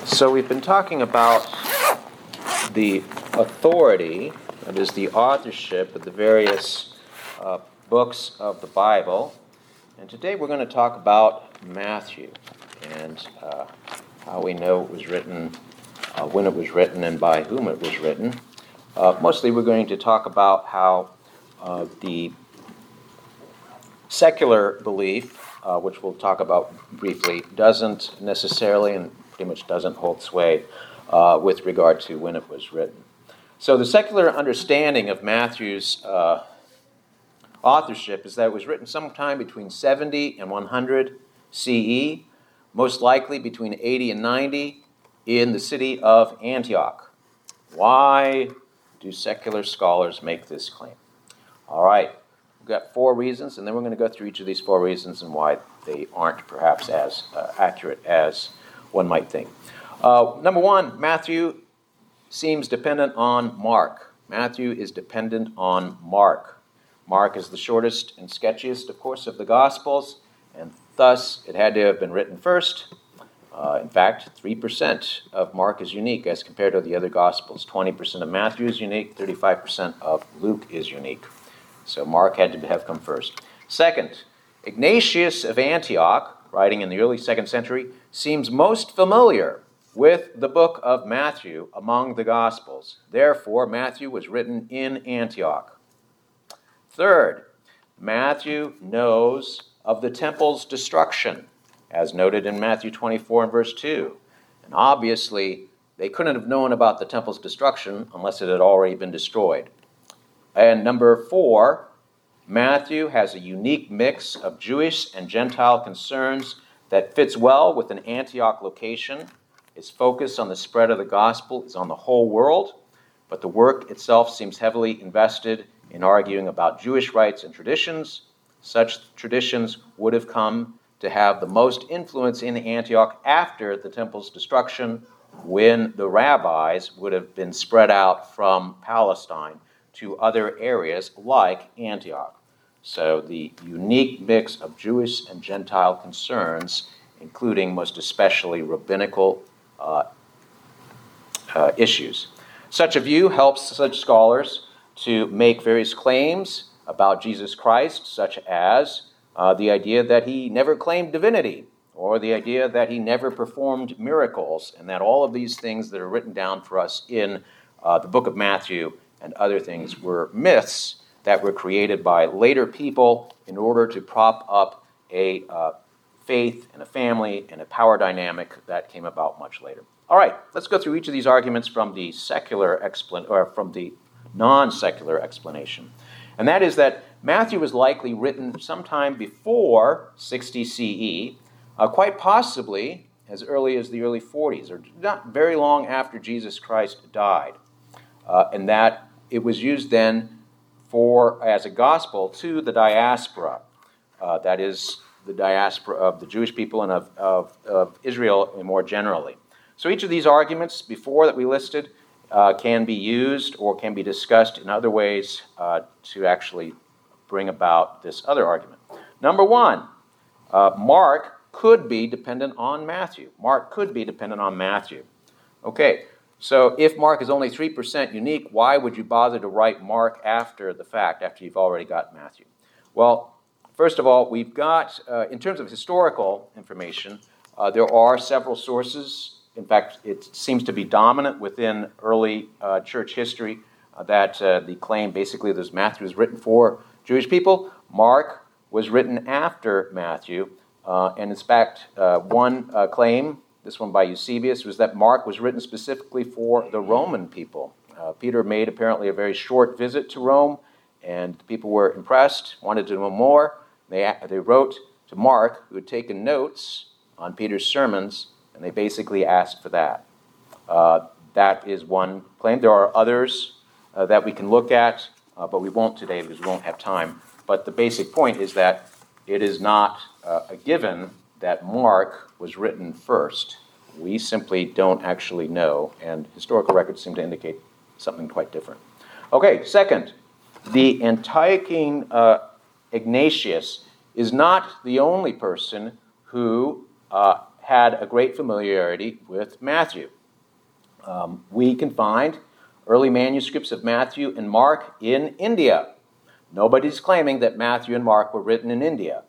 So we've been talking about the authority, that is the authorship of the various books of the Bible. And today we're going to talk about Matthew and how we know it was written, when it was written, and by whom it was written. Mostly we're going to talk about how the secular belief, which we'll talk about briefly, doesn't necessarily and pretty much doesn't hold sway with regard to when it was written. So the secular understanding of Matthew's authorship is that it was written sometime between 70 and 100 CE, most likely between 80 and 90 in the city of Antioch. Why do secular scholars make this claim? All right, we've got 4 reasons, and then we're going to go through each of these 4 reasons and why they aren't perhaps as accurate as one might think. Number 1, Matthew seems dependent on Mark. Matthew is dependent on Mark. Mark is the shortest and sketchiest, of course, of the Gospels, and thus it had to have been written first. In fact, 3% of Mark is unique as compared to the other Gospels. 20% of Matthew is unique, 35% of Luke is unique. So Mark had to have come first. Second, Ignatius of Antioch, writing in the early 2nd century, seems most familiar with the book of Matthew among the Gospels. Therefore, Matthew was written in Antioch. Third, Matthew knows of the temple's destruction, as noted in Matthew 24 and verse 2. And obviously, they couldn't have known about the temple's destruction unless it had already been destroyed. And number 4, Matthew has a unique mix of Jewish and Gentile concerns that fits well with an Antioch location. His focus on the spread of the gospel is on the whole world, but the work itself seems heavily invested in arguing about Jewish rites and traditions. Such traditions would have come to have the most influence in Antioch after the temple's destruction, when the rabbis would have been spread out from Palestine to other areas like Antioch. So the unique mix of Jewish and Gentile concerns, including most especially rabbinical issues. Such a view helps such scholars to make various claims about Jesus Christ, such as the idea that he never claimed divinity, or the idea that he never performed miracles, and that all of these things that are written down for us in the book of Matthew and other things were myths that were created by later people in order to prop up a faith and a family and a power dynamic that came about much later. All right, let's go through each of these arguments from the from the non-secular explanation. And that is that Matthew was likely written sometime before 60 CE, quite possibly as early as the early 40s, or not very long after Jesus Christ died, and that it was used then as a gospel to the diaspora, that is, the diaspora of the Jewish people and of Israel more generally. So each of these arguments before that we listed can be used or can be discussed in other ways to actually bring about this other argument. Number 1, Mark could be dependent on Matthew. Mark could be dependent on Matthew. Okay, so if Mark is only 3% unique, why would you bother to write Mark after the fact, after you've already got Matthew? Well, first of all, we've got, in terms of historical information, there are several sources. In fact, it seems to be dominant within early church history that the claim basically that Matthew was written for Jewish people. Mark was written after Matthew. And in fact, one claim, this one by Eusebius, was that Mark was written specifically for the Roman people. Peter made apparently a very short visit to Rome, and the people were impressed, wanted to know more. They wrote to Mark, who had taken notes on Peter's sermons, and they basically asked for that. That is one claim. There are others that we can look at, but we won't today because we won't have time. But the basic point is that it is not a given that Mark was written first. We simply don't actually know, and historical records seem to indicate something quite different. Okay, second, the Antiochian Ignatius is not the only person who had a great familiarity with Matthew. We can find early manuscripts of Matthew and Mark in India. Nobody's claiming that Matthew and Mark were written in India.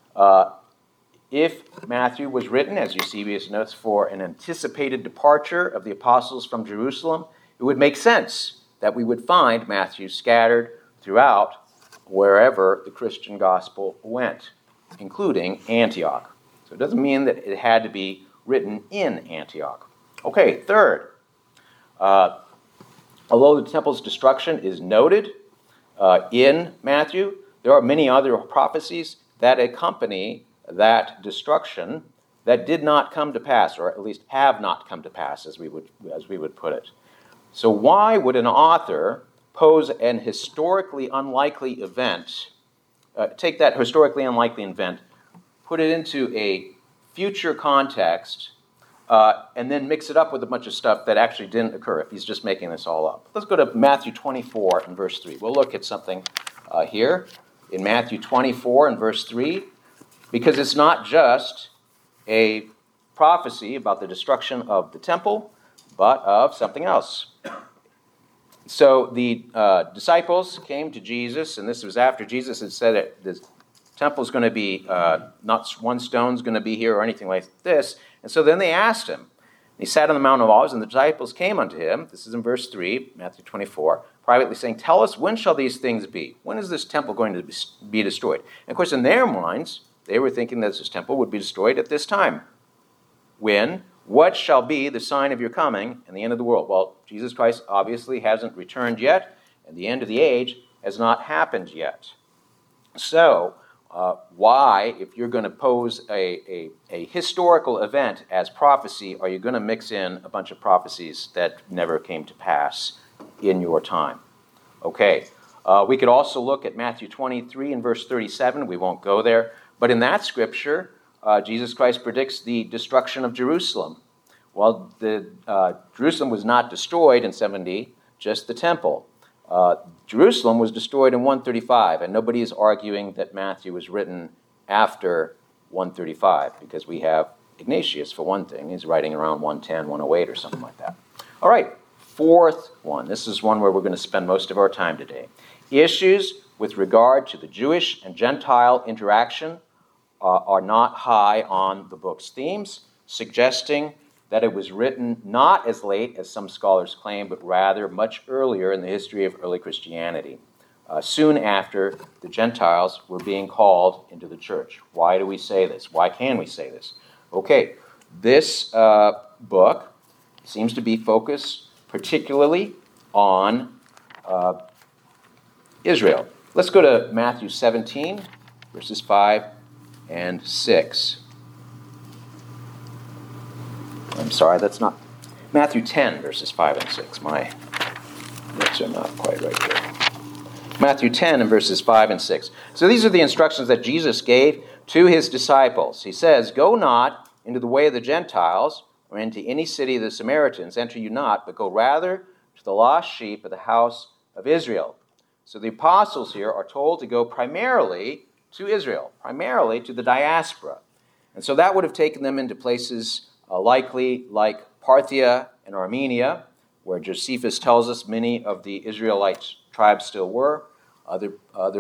If Matthew was written, as Eusebius notes, for an anticipated departure of the apostles from Jerusalem, it would make sense that we would find Matthew scattered throughout wherever the Christian gospel went, including Antioch. So it doesn't mean that it had to be written in Antioch. Okay, third, although the temple's destruction is noted in Matthew, there are many other prophecies that accompany that destruction that did not come to pass, or at least have not come to pass, as we would put it. So why would an author pose an historically unlikely event, take that historically unlikely event, put it into a future context, and then mix it up with a bunch of stuff that actually didn't occur, if he's just making this all up? Let's go to Matthew 24 and verse 3. We'll look at something here in Matthew 24 and verse 3, because it's not just a prophecy about the destruction of the temple, but of something else. So the disciples came to Jesus, and this was after Jesus had said that the temple's going to be, not one stone's going to be here or anything like this. And so then they asked him. He sat on the Mount of Olives, and the disciples came unto him, this is in verse 3, Matthew 24, privately saying, "Tell us, when shall these things be? When is this temple going to be destroyed?" And of course, in their minds, they were thinking that this temple would be destroyed at this time. When? What shall be the sign of your coming and the end of the world? Well, Jesus Christ obviously hasn't returned yet, and the end of the age has not happened yet. So, why, if you're going to pose a historical event as prophecy, are you going to mix in a bunch of prophecies that never came to pass in your time? Okay, we could also look at Matthew 23 and verse 37. We won't go there. But in that scripture, Jesus Christ predicts the destruction of Jerusalem. Well, Jerusalem was not destroyed in 70, just the temple. Jerusalem was destroyed in 135, and nobody is arguing that Matthew was written after 135, because we have Ignatius, for one thing. He's writing around 110, 108, or something like that. All right, fourth one. This is one where we're going to spend most of our time today. Issues with regard to the Jewish and Gentile interaction are not high on the book's themes, suggesting that it was written not as late as some scholars claim, but rather much earlier in the history of early Christianity, soon after the Gentiles were being called into the church. Why do we say this? Why can we say this? Okay, this book seems to be focused particularly on Israel. Let's go to Matthew 17, verses 5 and 6. I'm sorry, that's not Matthew 10, verses 5 and 6. My notes are not quite right there. Matthew 10 and verses 5 and 6. So these are the instructions that Jesus gave to his disciples. He says, "Go not into the way of the Gentiles, or into any city of the Samaritans. Enter you not, but go rather to the lost sheep of the house of Israel." So the apostles here are told to go primarily to Israel, primarily to the diaspora. And so that would have taken them into places likely like Parthia and Armenia, where Josephus tells us many of the Israelite tribes still were. Other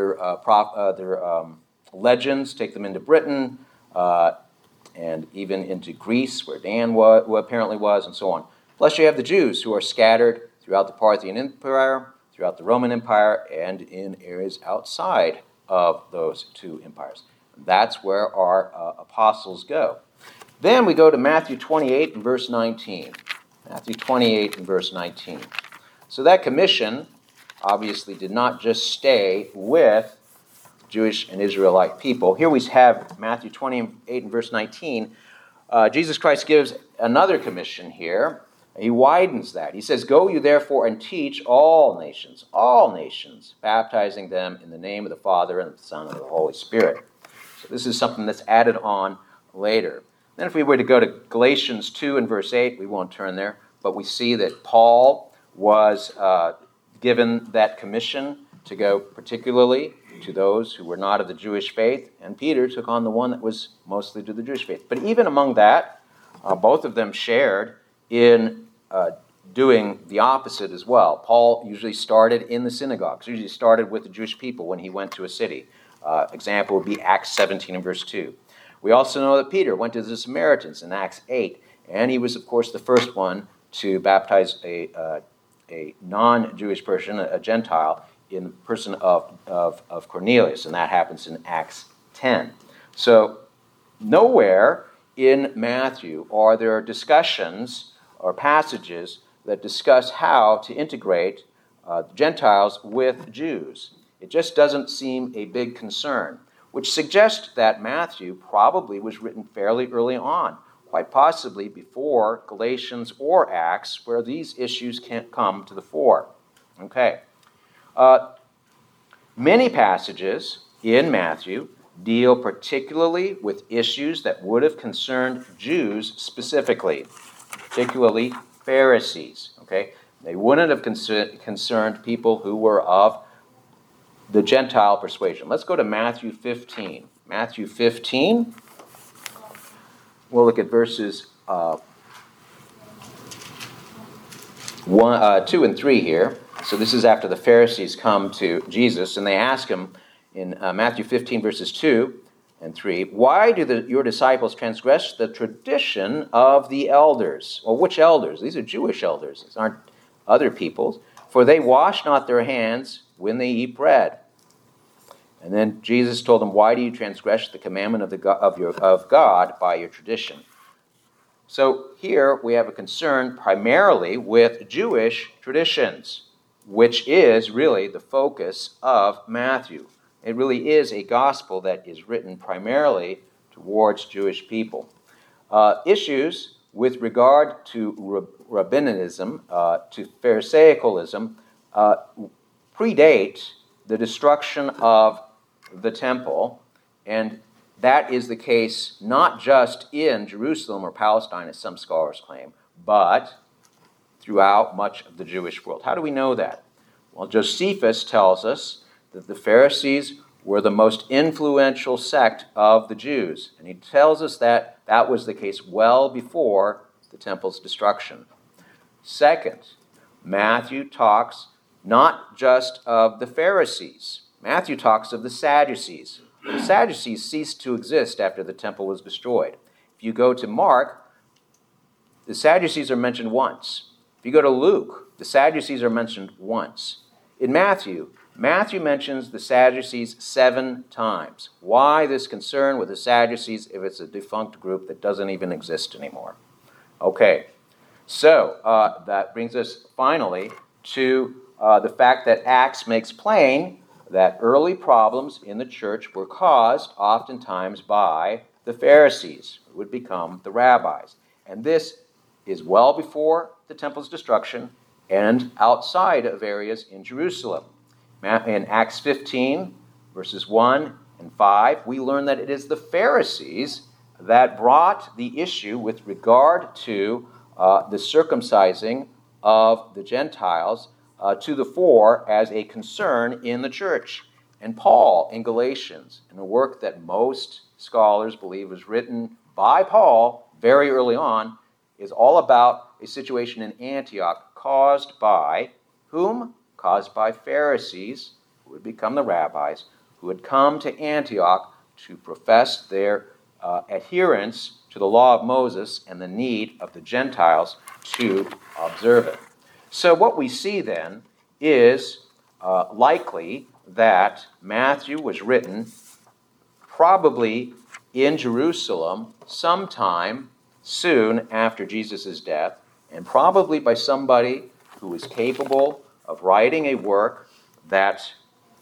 legends take them into Britain, and even into Greece, where Dan who apparently was, and so on. Plus you have the Jews who are scattered throughout the Parthian Empire, throughout the Roman Empire, and in areas outside of those two empires. That's where our apostles go. Then we go to Matthew 28 and verse 19. Matthew 28 and verse 19. So that commission obviously did not just stay with Jewish and Israelite people. Here we have Matthew 28 and verse 19. Jesus Christ gives another commission here. He widens that. He says, "Go you therefore and teach all nations, baptizing them in the name of the Father and of the Son and of the Holy Spirit." So this is something that's added on later. Then if we were to go to Galatians 2 and verse 8, we won't turn there, but we see that Paul was given that commission to go particularly to those who were not of the Jewish faith, and Peter took on the one that was mostly to the Jewish faith. But even among that, both of them shared in doing the opposite as well. Paul usually started in the synagogues, usually started with the Jewish people when he went to a city. Example would be Acts 17 and verse 2. We also know that Peter went to the Samaritans in Acts 8, and he was, of course, the first one to baptize a non-Jewish person, a Gentile, in the person of Cornelius, and that happens in Acts 10. So nowhere in Matthew are there discussions or passages that discuss how to integrate Gentiles with Jews. It just doesn't seem a big concern, which suggests that Matthew probably was written fairly early on, quite possibly before Galatians or Acts, where these issues can't come to the fore. Okay. Many passages in Matthew deal particularly with issues that would have concerned Jews specifically, particularly Pharisees. Okay? They wouldn't have concerned people who were of the Gentile persuasion. Let's go to Matthew 15. Matthew 15. We'll look at verses 2 and 3 here. So this is after the Pharisees come to Jesus, and they ask him in Matthew 15, verses 2 and 3, "Why do your disciples transgress the tradition of the elders?" Well, which elders? These are Jewish elders. These aren't other people's. "For they wash not their hands when they eat bread." And then Jesus told them, "Why do you transgress the commandment of God by your tradition?" So here we have a concern primarily with Jewish traditions, which is really the focus of Matthew. It really is a gospel that is written primarily towards Jewish people. Issues with regard to rabbinism, to Pharisaicalism, predate the destruction of the temple, and that is the case not just in Jerusalem or Palestine, as some scholars claim, but throughout much of the Jewish world. How do we know that? Well, Josephus tells us that the Pharisees were the most influential sect of the Jews, and he tells us that that was the case well before the temple's destruction. Second, Matthew talks not just of the Pharisees. Matthew talks of the Sadducees. The Sadducees ceased to exist after the temple was destroyed. If you go to Mark, the Sadducees are mentioned once. If you go to Luke, the Sadducees are mentioned once. In Matthew mentions the Sadducees 7 times. Why this concern with the Sadducees if it's a defunct group that doesn't even exist anymore? Okay, so that brings us finally to the fact that Acts makes plain that early problems in the church were caused oftentimes by the Pharisees, who would become the rabbis. And this is well before the temple's destruction and outside of areas in Jerusalem. In Acts 15, verses 1 and 5, we learn that it is the Pharisees that brought the issue with regard to the circumcising of the Gentiles to the fore as a concern in the church. And Paul in Galatians, in a work that most scholars believe was written by Paul very early on, is all about a situation in Antioch caused by whom? Caused by Pharisees, who would become the rabbis, who had come to Antioch to profess their adherence to the law of Moses and the need of the Gentiles to observe it. So what we see then is likely that Matthew was written probably in Jerusalem sometime soon after Jesus' death, and probably by somebody who was capable of writing a work that,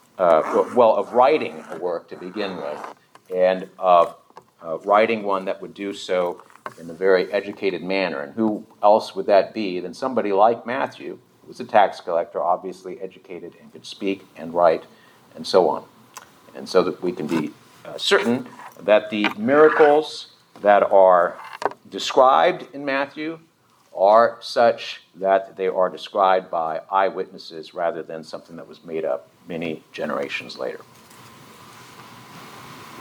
of writing a work to begin with, and of writing one that would do so in a very educated manner. And who else would that be than somebody like Matthew, who was a tax collector, obviously educated and could speak and write and so on. And so that we can be certain that the miracles that are described in Matthew are such that they are described by eyewitnesses rather than something that was made up many generations later.